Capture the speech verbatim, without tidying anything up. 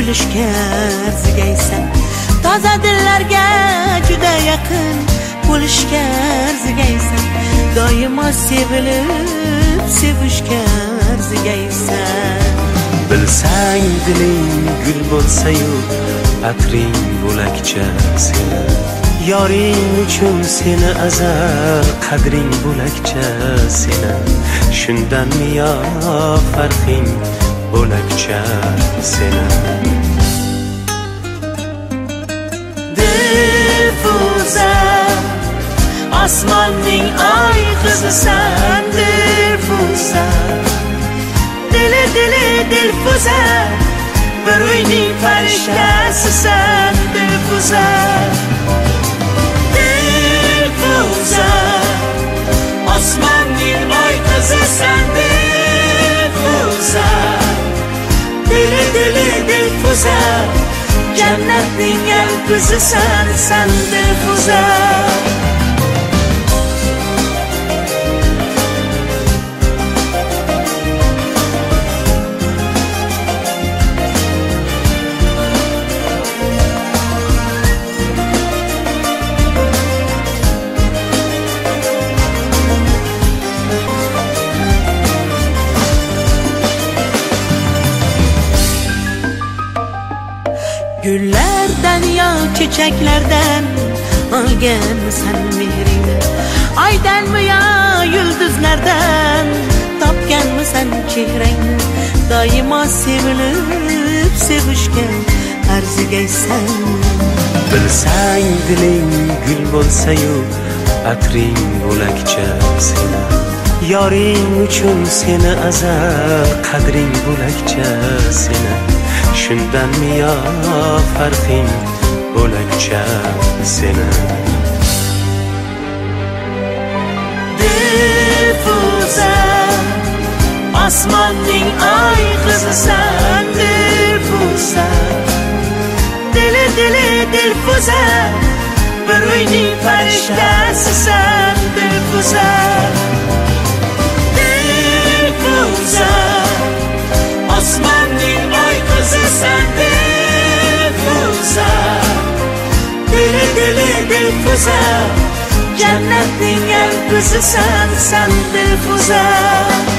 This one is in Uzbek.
kulishga arzigaysan. Toza dillarga juda yaqin bo'lishga arzigaysan. Doimo sevilib sevishga arzigaysan. Bilsang diling gul bo'lsa-yu atring bo'lakcha seni. Yoring uchun seni azal qadring bo'lakcha seni. Shundan yo farqing bo'lakcha seni. Dilfuza osmonning oy qizisan. Dilfuza dili dili Dilfuza bir uyning farishtasisan. Dilfuza Dilfuza osmonning oy qizisan. Dilfuza dili dili Dilfuza jannatning yalpizisan sen. Dilfuza gullardan yo chechaklardan olganmisan mehringni? Oydanmi yo yulduzlardan topganmisan chehrangni? Doimo sevilib sevishga arzigaysan. Bilsang diling gul bo'lsa-yu atring bo'lakcha seni. Yoring uchun seni azal qadring bo'lakcha seni. Shundan yo farqing bo'lakcha seni. Dilfuza osmonning oy qizisan. Dilfuza dili dili Dilfuza bir uyning farishtasisan. Dilfuza Dilfuza osmonning oy qizisan. Dilfuza dili dili Dilfuza jannatning yalpizisan sen. Dilfuza